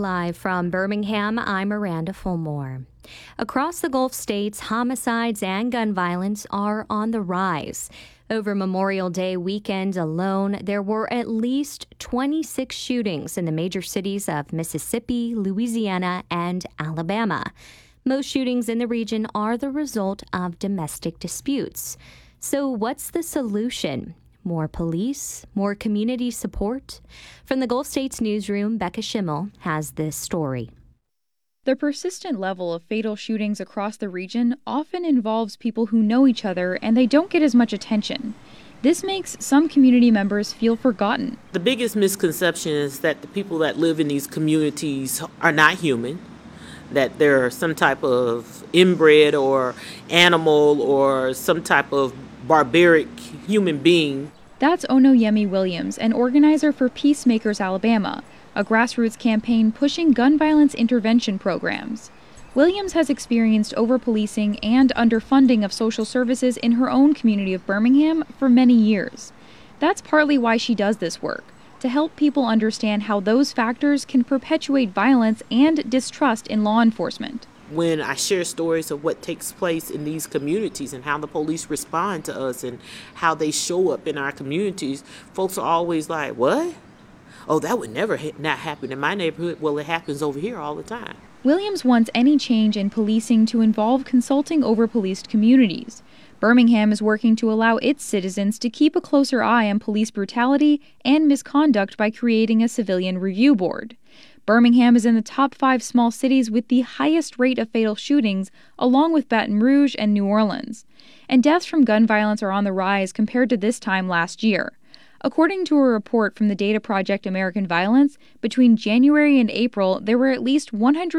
Live from Birmingham, I'm Miranda Fulmore. Across the Gulf states, homicides and gun violence are on the rise. Over Memorial Day weekend alone, there were at least 26 shootings in the major cities of Mississippi, Louisiana, and Alabama. Most shootings in the region are the result of domestic disputes. So what's the solution? More police? More community support? From the Gulf States newsroom, Becca Schimmel has this story. The persistent level of fatal shootings across the region often involves people who know each other and they don't get as much attention. This makes some community members feel forgotten. The biggest misconception is that the people that live in these communities are not human, that they're some type of inbred or animal or some type of barbaric human being. That's Onoyemi Williams, an organizer for Peacemakers Alabama, a grassroots campaign pushing gun violence intervention programs. Williams has experienced over-policing and underfunding of social services in her own community of Birmingham for many years. That's partly why she does this work, to help people understand how those factors can perpetuate violence and distrust in law enforcement. When I share stories of what takes place in these communities and how the police respond to us and how they show up in our communities, folks are always like, what? Oh, that would never not happen in my neighborhood. Well, it happens over here all the time. Williams wants any change in policing to involve consulting over-policed communities. Birmingham is working to allow its citizens to keep a closer eye on police brutality and misconduct by creating a civilian review board. Birmingham is in the top 5 small cities with the highest rate of fatal shootings, along with Baton Rouge and New Orleans. And deaths from gun violence are on the rise compared to this time last year. According to a report from the data project American Violence, between January and April, there were at least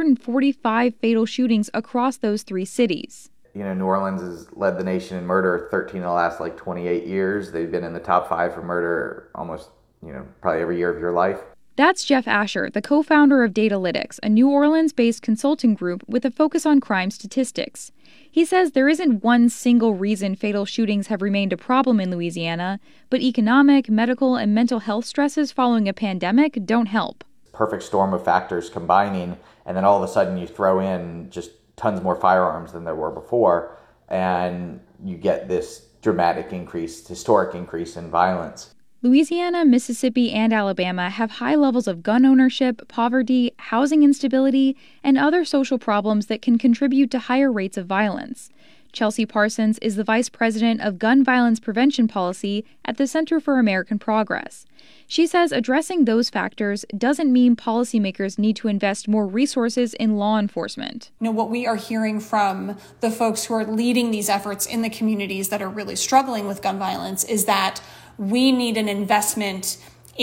145 fatal shootings across those 3 cities. New Orleans has led the nation in murder 13 of the last 28 years. They've been in the top 5 for murder almost, probably every year of your life. That's Jeff Asher, the co-founder of Datalytics, a New Orleans-based consulting group with a focus on crime statistics. He says there isn't one single reason fatal shootings have remained a problem in Louisiana, but economic, medical, and mental health stresses following a pandemic don't help. Perfect storm of factors combining, and then all of a sudden you throw in just tons more firearms than there were before, and you get this dramatic increase, historic increase in violence. Louisiana, Mississippi, and Alabama have high levels of gun ownership, poverty, housing instability, and other social problems that can contribute to higher rates of violence. Chelsea Parsons is the vice president of gun violence prevention policy at the Center for American Progress. She says addressing those factors doesn't mean policymakers need to invest more resources in law enforcement. What we are hearing from the folks who are leading these efforts in the communities that are really struggling with gun violence is that we need an investment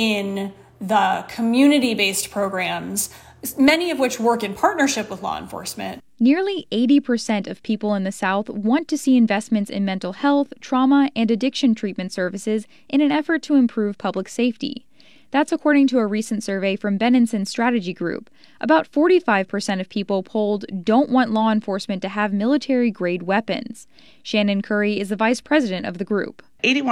in the community-based programs, many of which work in partnership with law enforcement. Nearly 80% of people in the South want to see investments in mental health, trauma, and addiction treatment services in an effort to improve public safety. That's according to a recent survey from Benenson Strategy Group. About 45% of people polled don't want law enforcement to have military-grade weapons. Shannon Curry is the vice president of the group.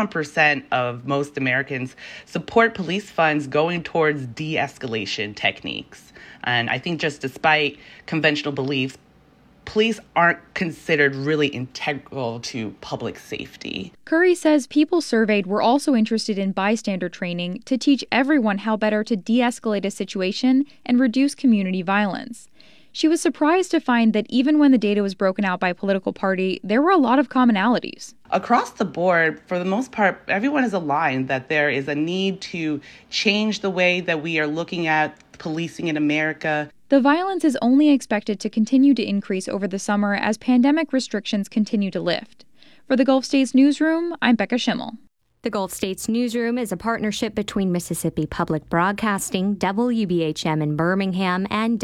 81% of most Americans support police funds going towards de-escalation techniques. And I think just despite conventional beliefs, police aren't considered really integral to public safety. Curry says people surveyed were also interested in bystander training to teach everyone how better to de-escalate a situation and reduce community violence. She was surprised to find that even when the data was broken out by political party, there were a lot of commonalities. Across the board, for the most part, everyone is aligned that there is a need to change the way that we are looking at policing in America. The violence is only expected to continue to increase over the summer as pandemic restrictions continue to lift. For the Gulf States Newsroom, I'm Becca Schimmel. The Gulf States Newsroom is a partnership between Mississippi Public Broadcasting, WBHM in Birmingham, and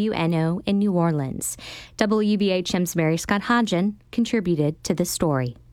WWNO in New Orleans. WBHM's Mary Scott Hodgen contributed to the story.